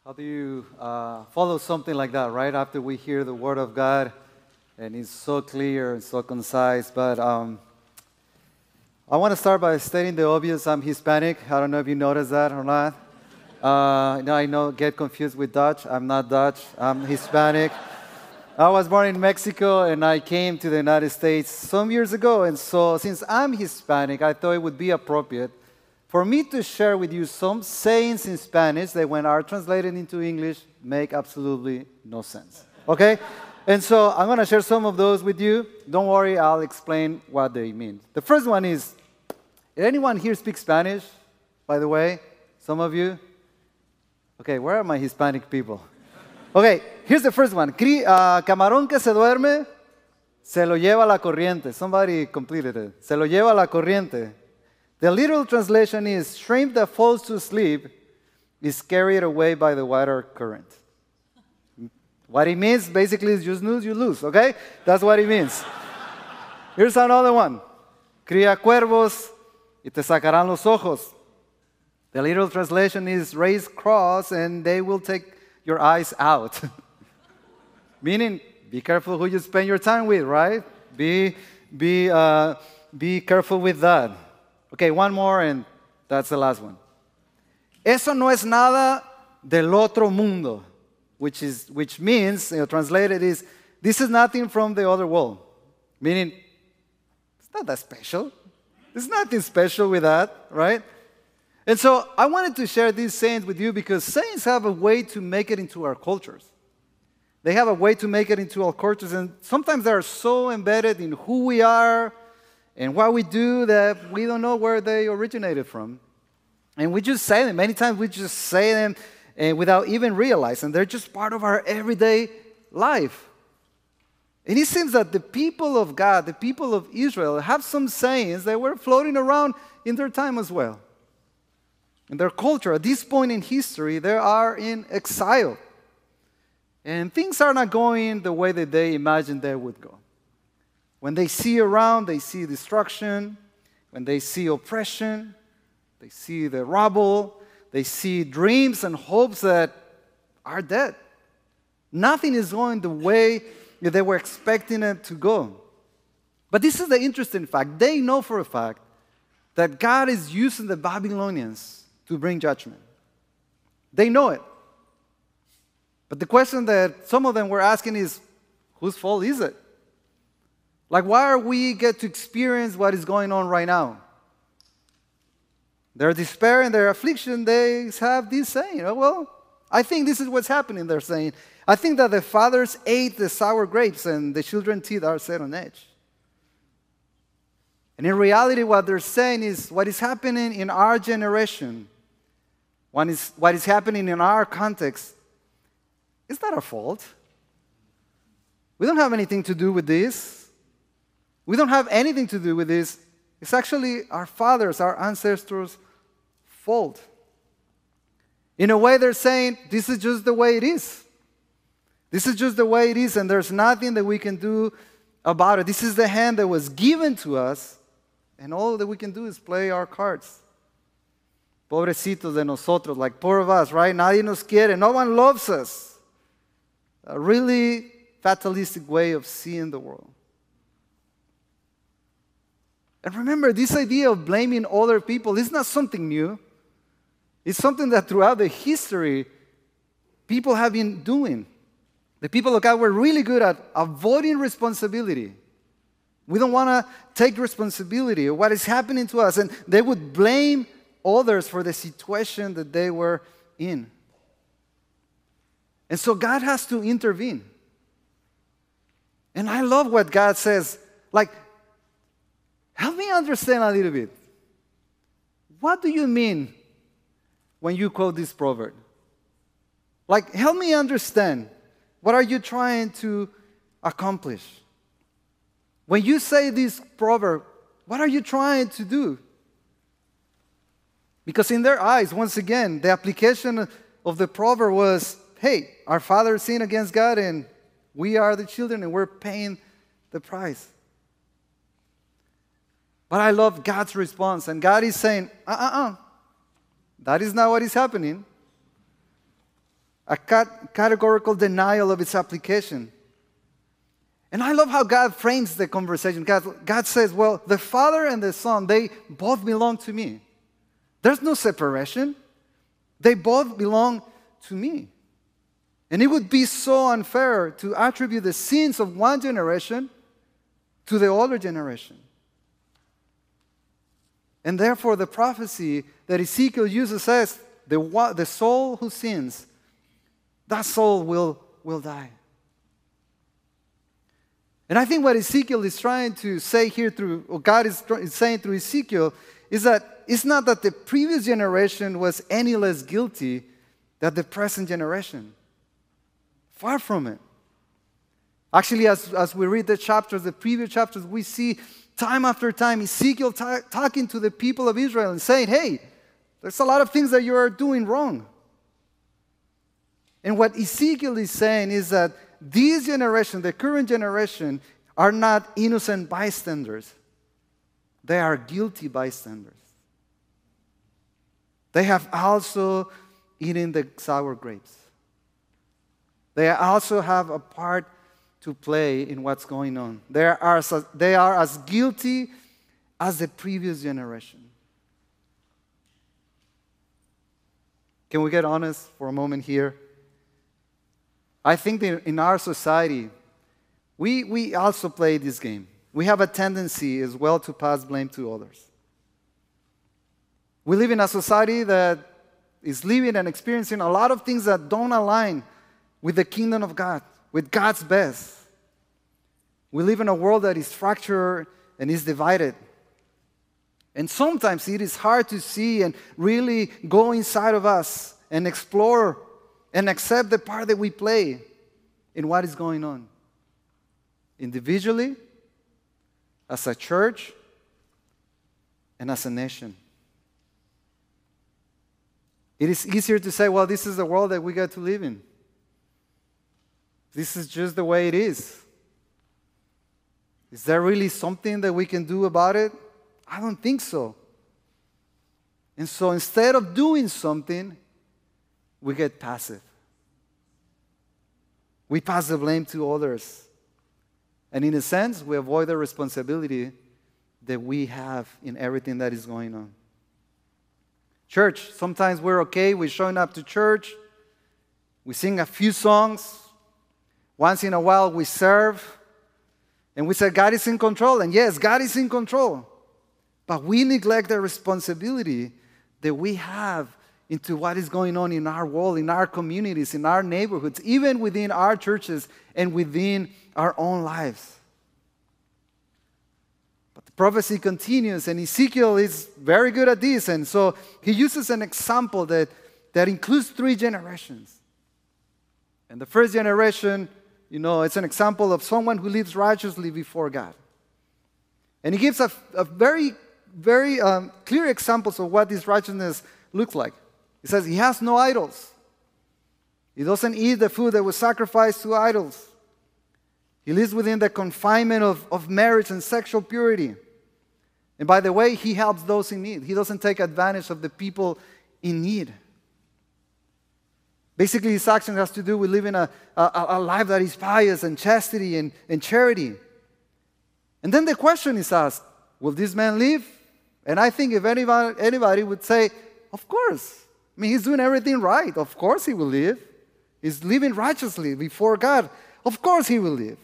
How do you follow something like that, right? After we hear the Word of God, and it's so clear and so concise. But I want to start by stating the obvious. I'm Hispanic. I don't know if you noticed that or not. I know, get confused with Dutch. I'm not Dutch. I'm Hispanic. I was born in Mexico, and I came to the United States some years ago. And so since I'm Hispanic, I thought it would be appropriate for me to share with you some sayings in Spanish that when are translated into English make absolutely no sense. Okay? And so I'm going to share some of those with you. Don't worry, I'll explain what they mean. The first one is, did anyone here speak Spanish, by the way? Some of you? Okay, where are my Hispanic people? Okay, here's the first one. Camarón que se duerme, se lo lleva la corriente. Somebody completed it. Se lo lleva la corriente. The literal translation is, shrimp that falls to sleep is carried away by the water current. What it means basically is you snooze, you lose, okay? That's what it means. Here's another one. Cría cuervos y te sacarán los ojos. The literal translation is, raise crows and they will take your eyes out. Meaning, be careful who you spend your time with, right? Be careful with that. Okay, one more, and that's the last one. Eso no es nada del otro mundo, which means, translated is, this is nothing from the other world. Meaning, it's not that special. There's nothing special with that, right? And so I wanted to share these sayings with you because sayings have a way to make it into our cultures. They have a way to make it into our cultures, and sometimes they are so embedded in who we are and what we do that we don't know where they originated from. And we just say them. Many times we just say them without even realizing. They're just part of our everyday life. And it seems that the people of God, the people of Israel, have some sayings that were floating around in their time as well. In their culture, at this point in history, they are in exile. And things are not going the way that they imagined they would go. When they see around, they see destruction. When they see oppression, they see the rubble. They see dreams and hopes that are dead. Nothing is going the way that they were expecting it to go. But this is the interesting fact. They know for a fact that God is using the Babylonians to bring judgment. They know it. But the question that some of them were asking is, whose fault is it? Like, why are we get to experience what is going on right now? Their despair and their affliction, they have this saying, well, I think this is what's happening, they're saying. I think that the fathers ate the sour grapes and the children's teeth are set on edge. And in reality, what they're saying is what is happening in our generation, what is happening in our context, it's not our fault. We don't have anything to do with this. We don't have anything to do with this. It's actually our fathers, our ancestors' fault. In a way, they're saying, this is just the way it is. This is just the way it is, and there's nothing that we can do about it. This is the hand that was given to us, and all that we can do is play our cards. Pobrecitos de nosotros, like poor of us, right? Nadie nos quiere. No one loves us. A really fatalistic way of seeing the world. And remember, this idea of blaming other people is not something new. It's something that throughout the history, people have been doing. The people of God were really good at avoiding responsibility. We don't want to take responsibility of what is happening to us. And they would blame others for the situation that they were in. And so God has to intervene. And I love what God says. Like, help me understand a little bit. What do you mean when you quote this proverb? Like, help me understand. What are you trying to accomplish? When you say this proverb, what are you trying to do? Because in their eyes, once again, the application of the proverb was, hey, our father sinned against God and we are the children and we're paying the price. But I love God's response. And God is saying, that is not what is happening. a categorical denial of its application. And I love how God frames the conversation. God says, well, the Father and the Son, they both belong to me. There's no separation. They both belong to me. And it would be so unfair to attribute the sins of one generation to the older generation. And therefore, the prophecy that Ezekiel uses says, the soul who sins, that soul will die. And I think what Ezekiel is trying to say here or God is saying through Ezekiel, is that it's not that the previous generation was any less guilty than the present generation. Far from it. Actually, as we read the previous chapters, we see time after time Ezekiel talking to the people of Israel and saying, hey, there's a lot of things that you are doing wrong. And what Ezekiel is saying is that this generation, the current generation, are not innocent bystanders. They are guilty bystanders. They have also eaten the sour grapes. They also have a part to play in what's going on. They are as guilty as the previous generation. Can we get honest for a moment here? I think that in our society, we also play this game. We have a tendency as well to pass blame to others. We live in a society that is living and experiencing a lot of things that don't align with the kingdom of God, with God's best. We live in a world that is fractured and is divided. And sometimes it is hard to see and really go inside of us and explore and accept the part that we play in what is going on. Individually, as a church, and as a nation. It is easier to say, well, this is the world that we get to live in. This is just the way it is. Is there really something that we can do about it? I don't think so. And so instead of doing something, we get passive. We pass the blame to others. And in a sense, we avoid the responsibility that we have in everything that is going on. Church, sometimes we're okay with showing up to church. We sing a few songs. Once in a while, we serve. And we say, God is in control. And yes, God is in control. But we neglect the responsibility that we have into what is going on in our world, in our communities, in our neighborhoods, even within our churches and within our own lives. But the prophecy continues, and Ezekiel is very good at this. And so he uses an example that includes 3 generations. And the first generation, it's an example of someone who lives righteously before God. And he gives a very, very clear examples of what this righteousness looks like. He says he has no idols. He doesn't eat the food that was sacrificed to idols. He lives within the confinement of marriage and sexual purity. And by the way, he helps those in need. He doesn't take advantage of the people in need. Basically, his action has to do with living a life that is pious and chastity and charity. And then the question is asked, will this man live? And I think if anybody would say, of course. I mean, he's doing everything right. Of course he will live. He's living righteously before God. Of course he will live.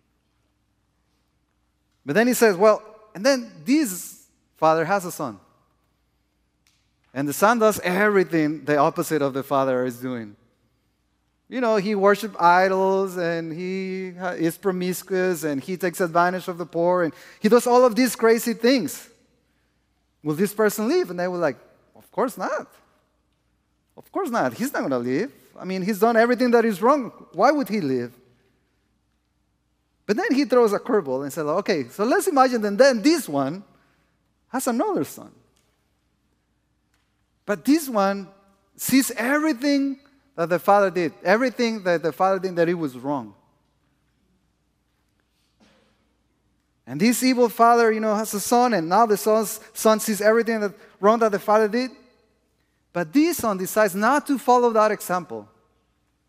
But then he says, well, and then this father has a son. And the son does everything the opposite of the father is doing. He worships idols, and he is promiscuous, and he takes advantage of the poor, and he does all of these crazy things. Will this person live? And they were like, of course not. Of course not. He's not going to live. I mean, he's done everything that is wrong. Why would he live? But then he throws a curveball and says, okay, so let's imagine that then this one has another son. But this one sees everything that the father did, everything that the father did that it was wrong. And this evil father, has a son, and now the son sees everything that wrong that the father did. But this son decides not to follow that example.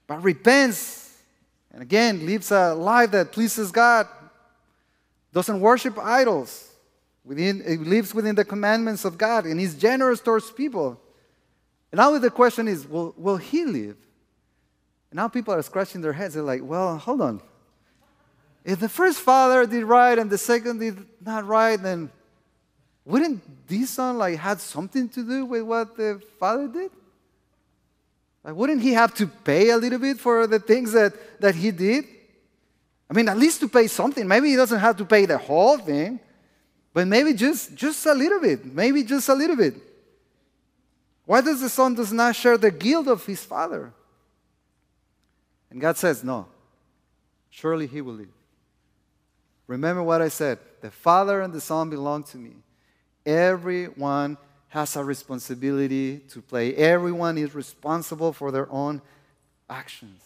but repents, and again, lives a life that pleases God, doesn't worship idols, he lives within the commandments of God, and he's generous towards people. And now the question is, will he live? And now people are scratching their heads. They're like, well, hold on. If the first father did right and the second did not right, then wouldn't this son had something to do with what the father did? Wouldn't he have to pay a little bit for the things that he did? I mean, at least to pay something. Maybe he doesn't have to pay the whole thing, but maybe just a little bit. Maybe just a little bit. Why does the son does not share the guilt of his father? And God says, no, surely he will live. Remember what I said. The Father and the Son belong to me. Everyone has a responsibility to play. Everyone is responsible for their own actions.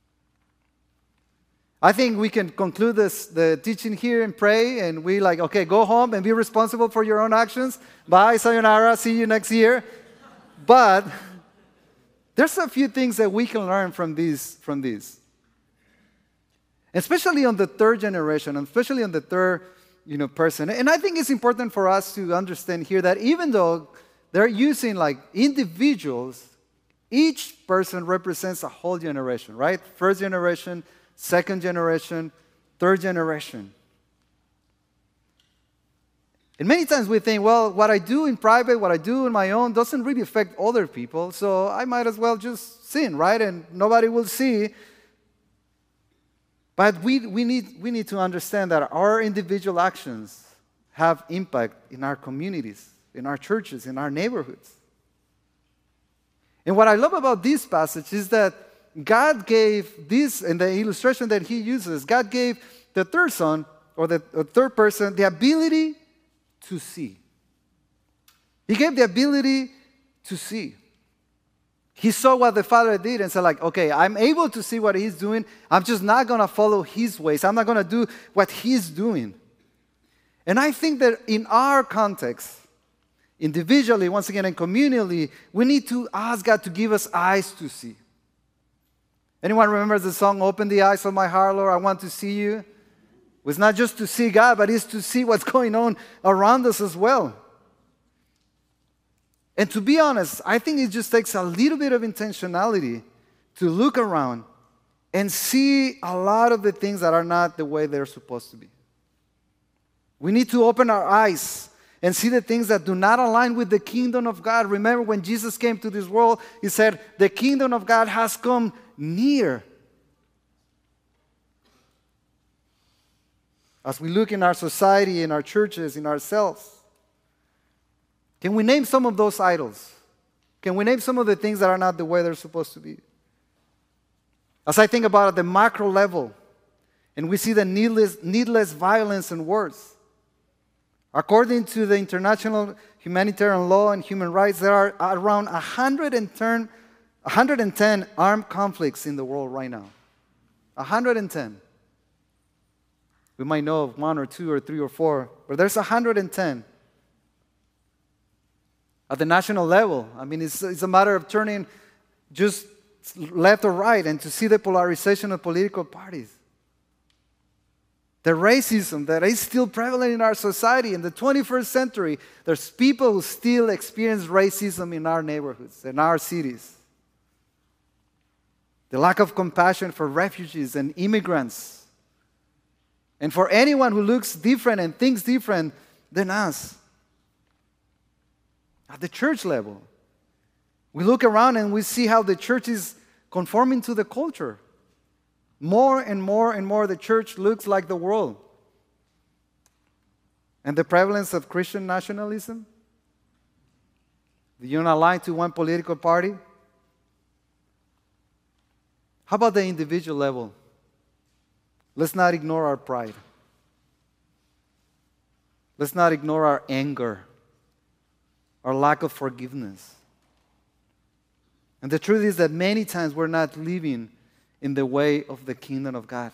I think we can conclude the teaching here and pray, and we okay, go home and be responsible for your own actions. Bye, sayonara, see you next year. But there's a few things that we can learn from this. Especially on the third generation, especially on the third person. And I think it's important for us to understand here that even though they're using individuals, each person represents a whole generation, right? First generation, second generation, third generation. And many times we think, well, what I do in private, what I do in my own doesn't really affect other people, so I might as well just sin, right? And nobody will see. But we need to understand that our individual actions have impact in our communities, in our churches, in our neighborhoods. And what I love about this passage is that God gave this, in the illustration that he uses, God gave the third son, or the third person, the ability to see. He gave the ability to see. He saw what the Father did and said, okay, I'm able to see what he's doing. I'm just not going to follow his ways. I'm not going to do what he's doing. And I think that in our context, individually, once again, and communally, we need to ask God to give us eyes to see. Anyone remembers the song, Open the Eyes of My Heart, Lord, I Want to See You? It's not just to see God, but it's to see what's going on around us as well. And to be honest, I think it just takes a little bit of intentionality to look around and see a lot of the things that are not the way they're supposed to be. We need to open our eyes and see the things that do not align with the kingdom of God. Remember when Jesus came to this world, he said, the kingdom of God has come near. As we look in our society, in our churches, in ourselves, can we name some of those idols? Can we name some of the things that are not the way they're supposed to be? As I think about it at the macro level, and we see the needless violence and wars. According to the international humanitarian law and human rights, there are around 110 armed conflicts in the world right now. 110. We might know of 1 or 2 or 3 or 4, but there's 110. At the national level, I mean, it's a matter of turning just left or right and to see the polarization of political parties. The racism that is still prevalent in our society in the 21st century, there's people who still experience racism in our neighborhoods, in our cities. The lack of compassion for refugees and immigrants, and for anyone who looks different and thinks different than us. At the church level, we look around and we see how the church is conforming to the culture. More and more and more, the church looks like the world. And the prevalence of Christian nationalism? Do you not align to one political party? How about the individual level? Let's not ignore our pride. Let's not ignore our anger, our lack of forgiveness. And the truth is that many times we're not living in the way of the kingdom of God.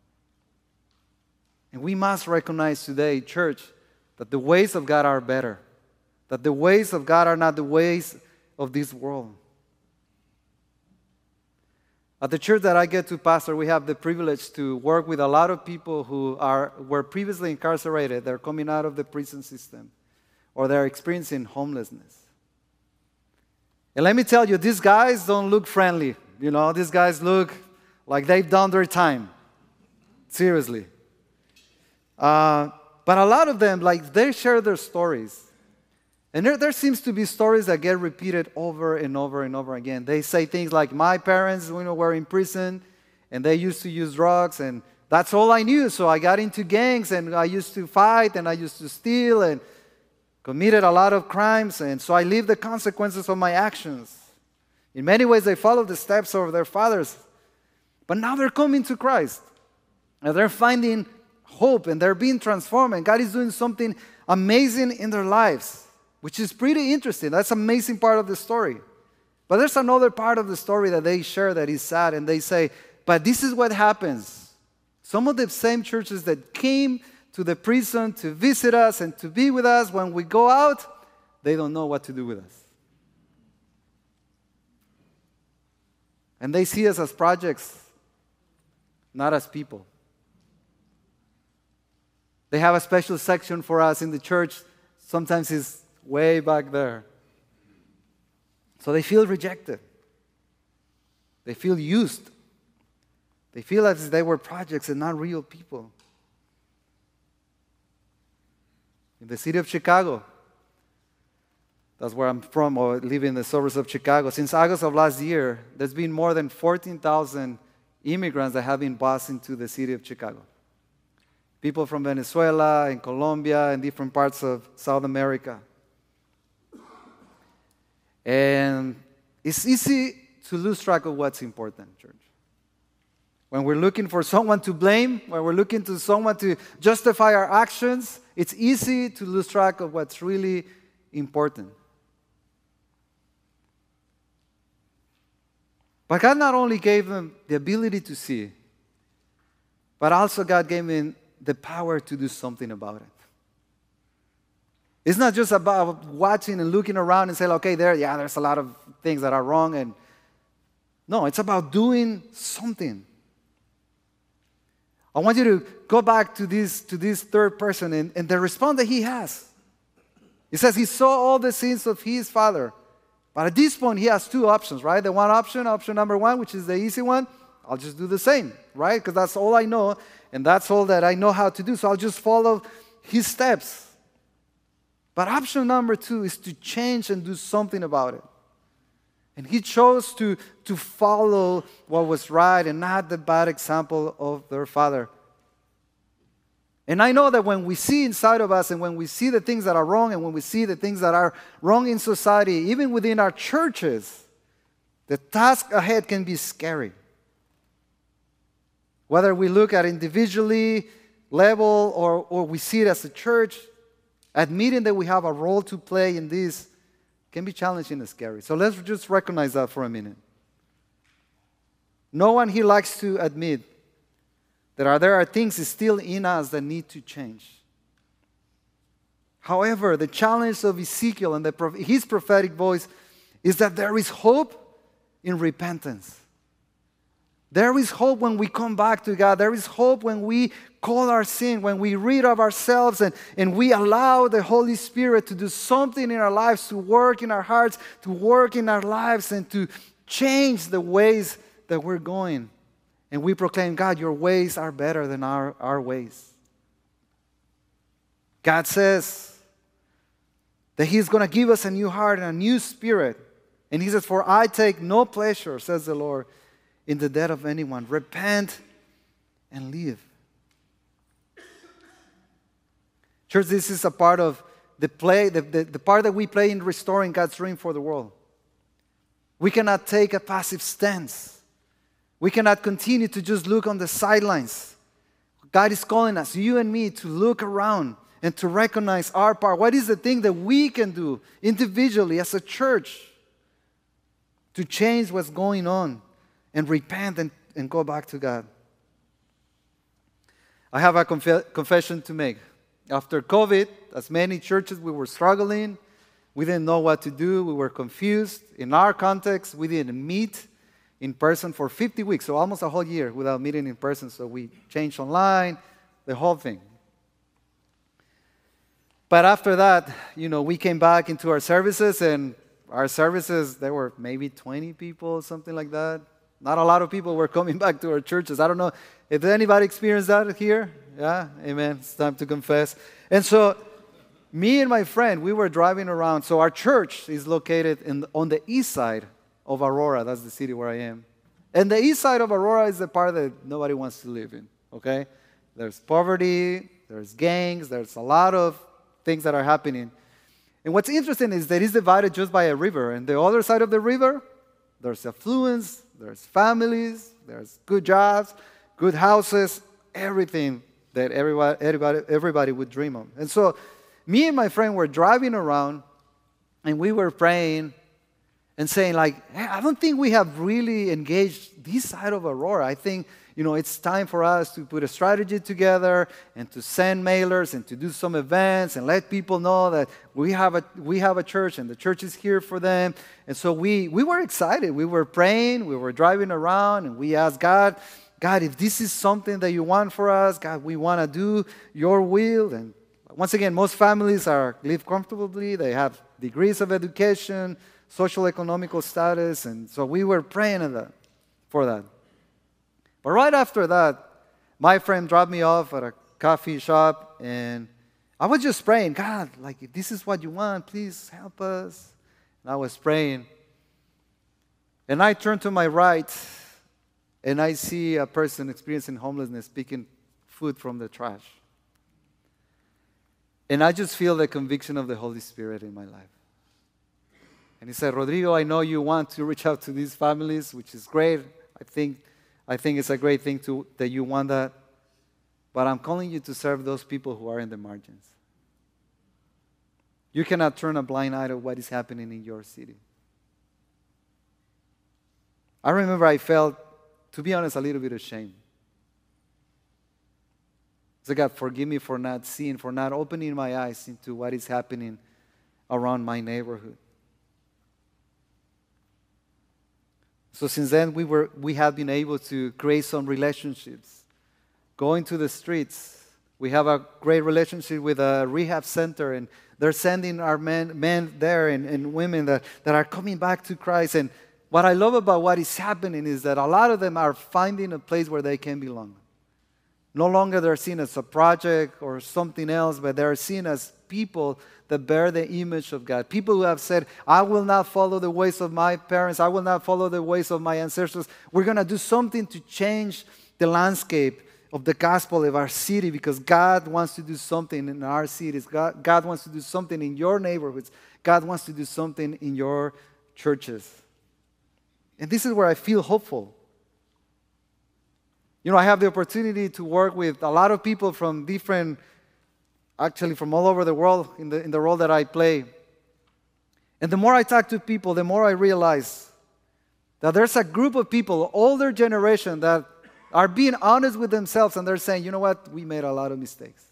And we must recognize today, church, that the ways of God are better. That the ways of God are not the ways of this world. At the church that I get to pastor, we have the privilege to work with a lot of people who were previously incarcerated. They're coming out of the prison system, or they're experiencing homelessness. And let me tell you, these guys don't look friendly. These guys look like they've done their time. Seriously. But a lot of them, they share their stories. And there seems to be stories that get repeated over and over and over again. They say things like, my parents were in prison, and they used to use drugs, and that's all I knew. So I got into gangs, and I used to fight, and I used to steal, and committed a lot of crimes, and so I lived the consequences of my actions. In many ways, they followed the steps of their fathers. But now they're coming to Christ, and they're finding hope, and they're being transformed, and God is doing something amazing in their lives, which is pretty interesting. That's an amazing part of the story. But there's another part of the story that they share that is sad, and they say, but this is what happens. Some of the same churches that came to the prison to visit us and to be with us, when we go out, they don't know what to do with us. And they see us as projects, not as people. They have a special section for us in the church. Sometimes it's way back there. So they feel rejected. They feel used. They feel as if they were projects and not real people. In the city of Chicago, that's where I'm from, or live in the suburbs of Chicago, since August of last year, there's been more than 14,000 immigrants that have been bused into the city of Chicago. People from Venezuela and Colombia and different parts of South America. And it's easy to lose track of what's important, church. When we're looking for someone to blame, when we're looking to someone to justify our actions, it's easy to lose track of what's really important. But God not only gave them the ability to see, but also God gave them the power to do something about it. It's not just about watching and looking around and saying, okay, there's a lot of things that are wrong. No, it's about doing something. I want you to go back to this third person and the response that he has. He says he saw all the sins of his father. But at this point, he has two options, right? The one option number one, which is the easy one, I'll just do the same, right? Because that's all I know, and that's all that I know how to do. So I'll just follow his steps. But option number two is to change and do something about it. And he chose to follow what was right and not the bad example of their father. And I know that when we see inside of us and when we see the things that are wrong and when we see the things that are wrong in society, even within our churches, the task ahead can be scary. Whether we look at individually level or we see it as a church, admitting that we have a role to play in this can be challenging and scary. So let's just recognize that for a minute. No one here likes to admit that there are things still in us that need to change. However, the challenge of Ezekiel and his prophetic voice is that there is hope in repentance. There is hope when we come back to God. There is hope when we call our sin, when we read of ourselves and we allow the Holy Spirit to do something in our lives, to work in our hearts, to work in our lives, and to change the ways that we're going. And we proclaim, God, your ways are better than our ways. God says that he's going to give us a new heart and a new spirit. And he says, for I take no pleasure, says the Lord, in the death of anyone. Repent and live. Church, this is a part of the part that we play in restoring God's dream for the world. We cannot take a passive stance. We cannot continue to just look on the sidelines. God is calling us, you and me, to look around and to recognize our part. What is the thing that we can do individually as a church to change what's going on and repent and go back to God? I have a confession to make. After COVID, as many churches, we were struggling. We didn't know what to do. We were confused. In our context, we didn't meet in person for 50 weeks, so almost a whole year without meeting in person. So we changed online, the whole thing. But after that, we came back into our services, and our services, there were maybe 20 people, something like that. Not a lot of people were coming back to our churches. I don't know if anybody experienced that here. Yeah, amen. It's time to confess. And so me and my friend, we were driving around. So our church is located on the east side of Aurora. That's the city where I am. And the east side of Aurora is the part that nobody wants to live in, okay? There's poverty, there's gangs, there's a lot of things that are happening. And what's interesting is that it's divided just by a river. And the other side of the river, there's affluence, there's families, there's good jobs, good houses, everything that everybody would dream of. And so me and my friend were driving around, and we were praying and saying, like, hey, I don't think we have really engaged this side of Aurora. I think it's time for us to put a strategy together and to send mailers and to do some events and let people know that we have a church and the church is here for them. And so we were excited. We were praying. We were driving around, and we asked God, if this is something that you want for us, God, we want to do your will. And once again, most families live comfortably. They have degrees of education, social economical status, and so we were praying for that. But right after that, my friend dropped me off at a coffee shop, and I was just praying, God, like, if this is what you want, please help us. And I was praying. And I turned to my right, and I see a person experiencing homelessness picking food from the trash. And I just feel the conviction of the Holy Spirit in my life. And he said, Rodrigo, I know you want to reach out to these families, which is great. I think it's a great thing that you want that. But I'm calling you to serve those people who are in the margins. You cannot turn a blind eye to what is happening in your city. I remember I felt, to be honest, a little bit ashamed. So God, forgive me for not seeing, for not opening my eyes into what is happening around my neighborhood. So since then, we have been able to create some relationships. Going to the streets, we have a great relationship with a rehab center, and they're sending our men there and women that are coming back to Christ. And what I love about what is happening is that a lot of them are finding a place where they can belong. No longer they're seen as a project or something else, but they're seen as people that bear the image of God. People who have said, I will not follow the ways of my parents. I will not follow the ways of my ancestors. We're going to do something to change the landscape of the gospel of our city, because God wants to do something in our cities. God wants to do something in your neighborhoods. God wants to do something in your churches. And this is where I feel hopeful. I have the opportunity to work with a lot of people from all over the world in the role that I play. And the more I talk to people, the more I realize that there's a group of people, older generation, that are being honest with themselves, and they're saying, you know what, we made a lot of mistakes.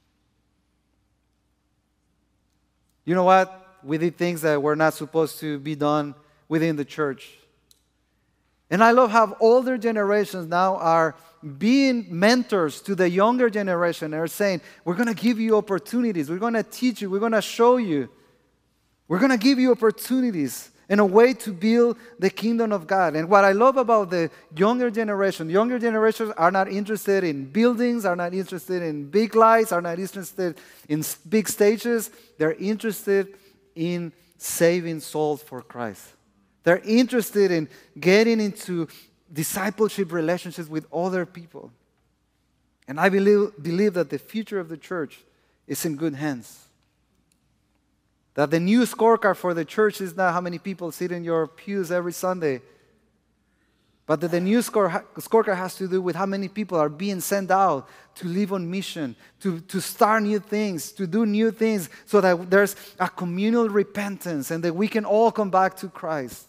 You know what, we did things that were not supposed to be done within the church. And I love how older generations now are being mentors to the younger generation. They're saying, we're going to give you opportunities. We're going to teach you. We're going to show you. We're going to give you opportunities and a way to build the kingdom of God. And what I love about the younger generations are not interested in buildings, are not interested in big lights, are not interested in big stages. They're interested in saving souls for Christ. They're interested in getting into discipleship relationships with other people. And I believe that the future of the church is in good hands. That the new scorecard for the church is not how many people sit in your pews every Sunday, but that the new scorecard has to do with how many people are being sent out to live on mission, to start new things, to do new things, so that there's a communal repentance and that we can all come back to Christ.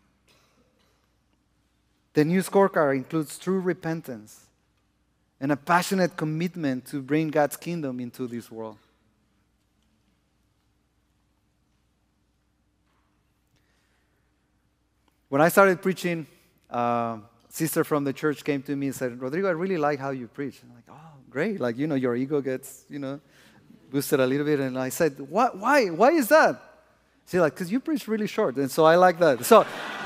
The new scorecard includes true repentance and a passionate commitment to bring God's kingdom into this world. When I started preaching, sister from the church came to me and said, Rodrigo, I really like how you preach. I'm like, oh, great. Like, your ego gets, boosted a little bit. And I said, why? Why is that? She's like, because you preach really short. And so I like that. So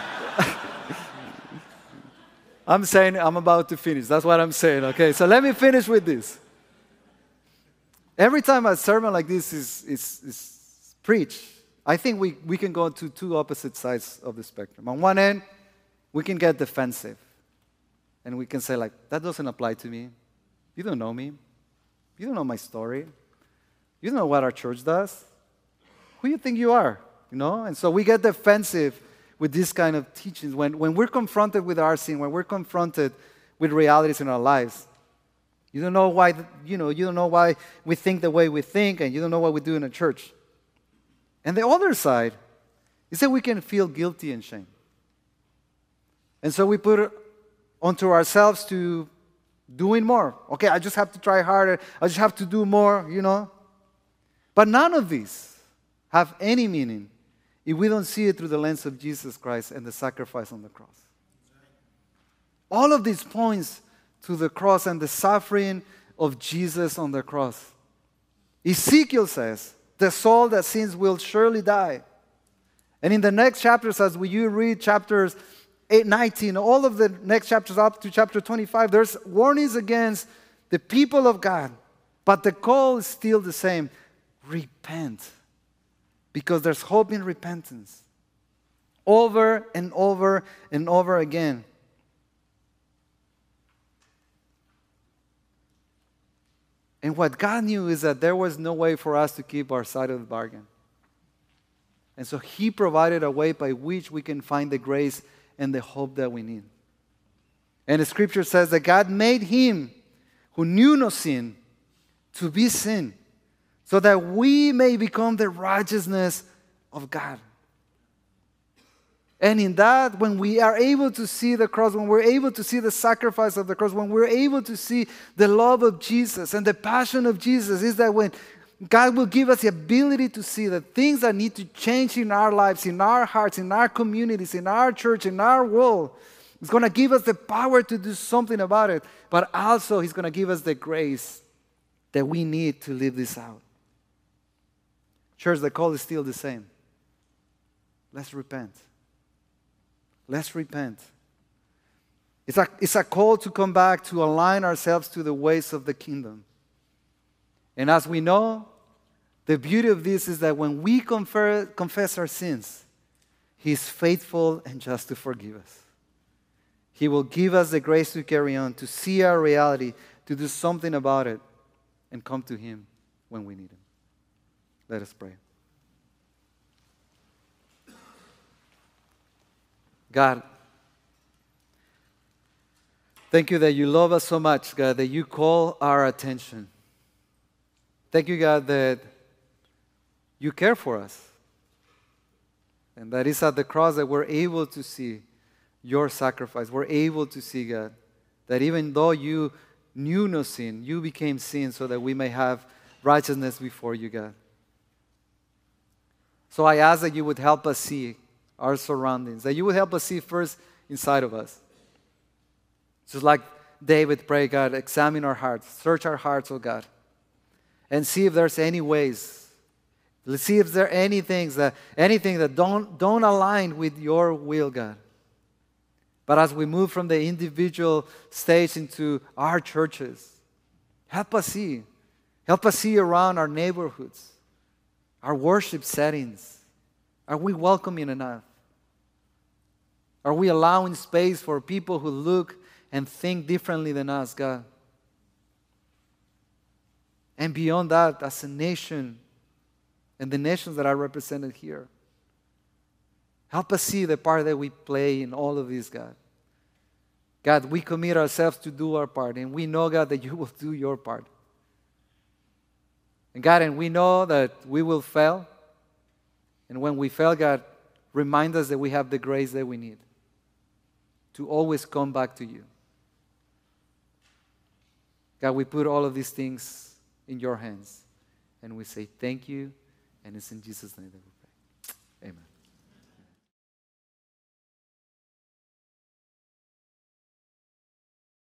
I'm saying I'm about to finish. That's what I'm saying. Okay, so let me finish with this. Every time a sermon like this is preached, I think we can go to two opposite sides of the spectrum. On one end, we can get defensive. And we can say, like, that doesn't apply to me. You don't know me. You don't know my story. You don't know what our church does. Who do you think you are? And so we get defensive with this kind of teachings. When we're confronted with our sin, when we're confronted with realities in our lives, you don't know why, you don't know why we think the way we think, and you don't know what we do in a church. And the other side is that we can feel guilty and shame. And so we put onto ourselves to doing more. Okay, I just have to try harder. I just have to do more, But none of these have any meaning if we don't see it through the lens of Jesus Christ and the sacrifice on the cross. All of these points to the cross and the suffering of Jesus on the cross. Ezekiel says, the soul that sins will surely die. And in the next chapters, as you read chapters 19, all of the next chapters up to chapter 25, there's warnings against the people of God. But the call is still the same. Repent. Because there's hope in repentance. Over and over and over again. And what God knew is that there was no way for us to keep our side of the bargain. And so He provided a way by which we can find the grace and the hope that we need. And the scripture says that God made Him who knew no sin to be sin, so that we may become the righteousness of God. And in that, when we are able to see the cross, when we're able to see the sacrifice of the cross, when we're able to see the love of Jesus and the passion of Jesus, is that when God will give us the ability to see the things that need to change in our lives, in our hearts, in our communities, in our church, in our world. He's going to give us the power to do something about it, but also He's going to give us the grace that we need to live this out. Church, the call is still the same. Let's repent. Let's repent. It's a call to come back, to align ourselves to the ways of the kingdom. And as we know, the beauty of this is that when we confess our sins, He is faithful and just to forgive us. He will give us the grace to carry on, to see our reality, to do something about it, and come to Him when we need Him. Let us pray. God, thank You that You love us so much, God, that You call our attention. Thank You, God, that You care for us. And that it's at the cross that we're able to see Your sacrifice. We're able to see, God, that even though You knew no sin, You became sin so that we may have righteousness before You, God. So I ask that You would help us see our surroundings, that You would help us see first inside of us. Just like David prayed, God, examine our hearts, search our hearts, oh God, and see if there's any ways. Let's see if there are anything that don't align with Your will, God. But as we move from the individual stage into our churches, help us see. Help us see around our neighborhoods, our worship settings. Are we welcoming enough? Are we allowing space for people who look and think differently than us, God? And beyond that, as a nation, and the nations that are represented here, help us see the part that we play in all of this, God. God, we commit ourselves to do our part, and we know, God, that You will do Your part. And God, and we know that we will fail. And when we fail, God, remind us that we have the grace that we need to always come back to You. God, we put all of these things in Your hands, and we say thank You, and it's in Jesus' name that we pray.